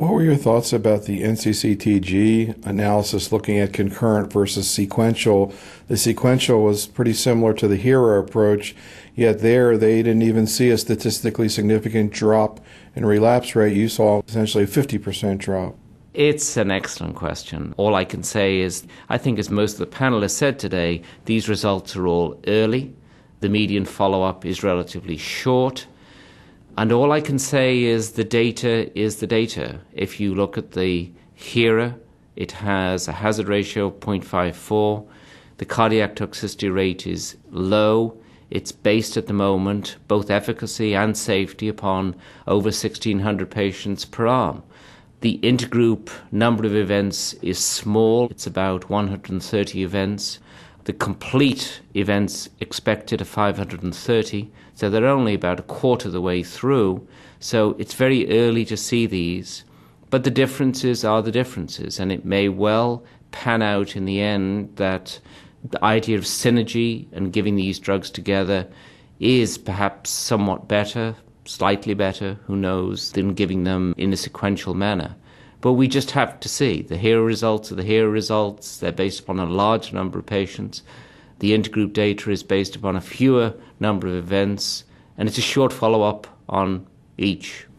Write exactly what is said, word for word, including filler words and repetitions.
What were your thoughts about the N C C T G analysis looking at concurrent versus sequential? The sequential was pretty similar to the HERA approach, yet there they didn't even see a statistically significant drop in relapse rate. You saw essentially a fifty percent drop. It's an excellent question. All I can say is, I think as most of the panel has said today, these results are all early. The median follow-up is relatively short. And all I can say is the data is the data. If you look at the HERA, it has a hazard ratio of zero point five four. The cardiac toxicity rate is low. It's based at the moment, both efficacy and safety, upon over sixteen hundred patients per arm. The intergroup number of events is small. It's about one hundred thirty events. The complete events expected are five hundred thirty, so they're only about a quarter of the way through. So it's very early to see these. But the differences are the differences, and it may well pan out in the end that the idea of synergy and giving these drugs together is perhaps somewhat better, slightly better, who knows, than giving them in a sequential manner. But we just have to see. The HERA results are the HERA results. They're based upon a large number of patients. The intergroup data is based upon a fewer number of events, and it's a short follow-up on each.